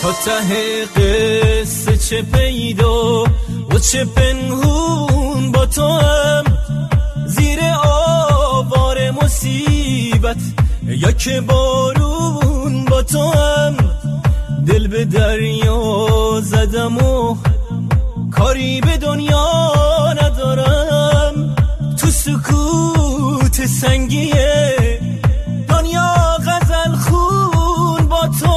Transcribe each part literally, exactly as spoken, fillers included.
تا ته قصه چه پیدا و چه پنهون با تو هم، زیر آوار مصیبت یا که بارون با تو هم. دل به دریا زدم و کاری به دنیا ندارم، تو سکوت سنگیه دنیا غزل خون با تو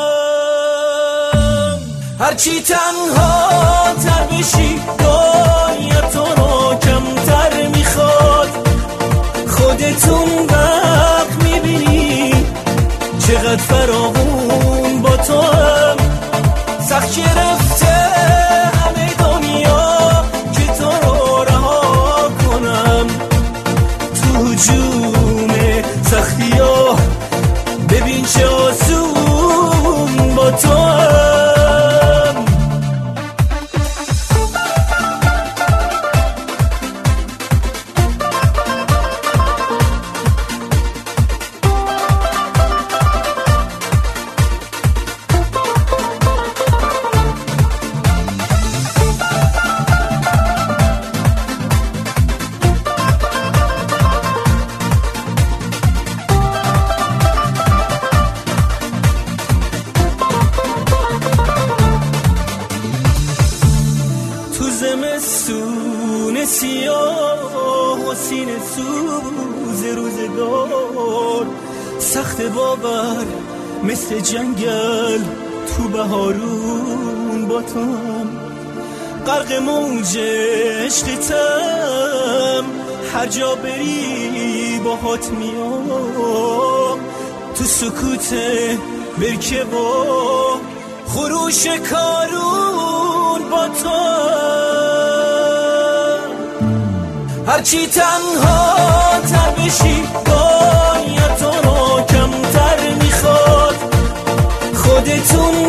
هم. هرچی تنها تر بشی دنیا تو رو کمتر میخواد، خودتون وقت میبینی چقدر فراغون با تو هم. سخت گرفته همه دنیا که تو رو رها کنم، تو هجوم سختی ها ببین چه آسون با تو هم. زمستون سیاه و سینه سوز روزگار، سخت باور مثل جنگل تو بهارون با تو هم. غرق موج عشقتم هر جا بری باهات میام، تو سکوت برکه و خروش کارون با تو. هرچی تنها تر بشی دنیا تو رو کمتر میخواد، خودتون